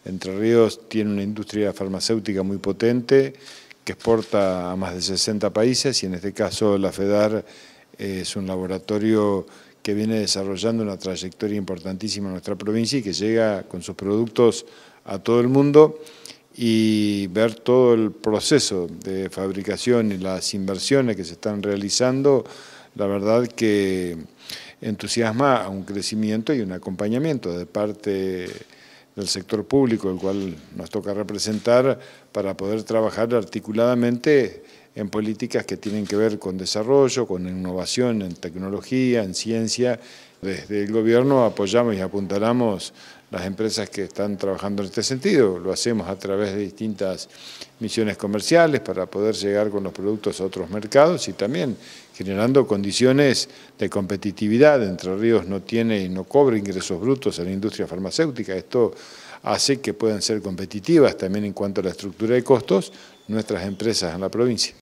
Entre Ríos tiene una industria farmacéutica muy potente que exporta a más de 60 países y en este caso la FEDAR es un laboratorio que viene desarrollando una trayectoria importantísima en nuestra provincia y que llega con sus productos a todo el mundo, y ver todo el proceso de fabricación y las inversiones que se están realizando, la verdad que entusiasma a un crecimiento y un acompañamiento de parte del sector público, el cual nos toca representar, para poder trabajar articuladamente en políticas que tienen que ver con desarrollo, con innovación en tecnología, en ciencia. Desde el gobierno apoyamos y apuntalamos las empresas que están trabajando en este sentido. Lo hacemos a través de distintas misiones comerciales para poder llegar con los productos a otros mercados y también generando condiciones de competitividad. Entre Ríos no tiene y no cobra ingresos brutos a la industria farmacéutica. Esto hace que puedan ser competitivas también en cuanto a la estructura de costos nuestras empresas en la provincia.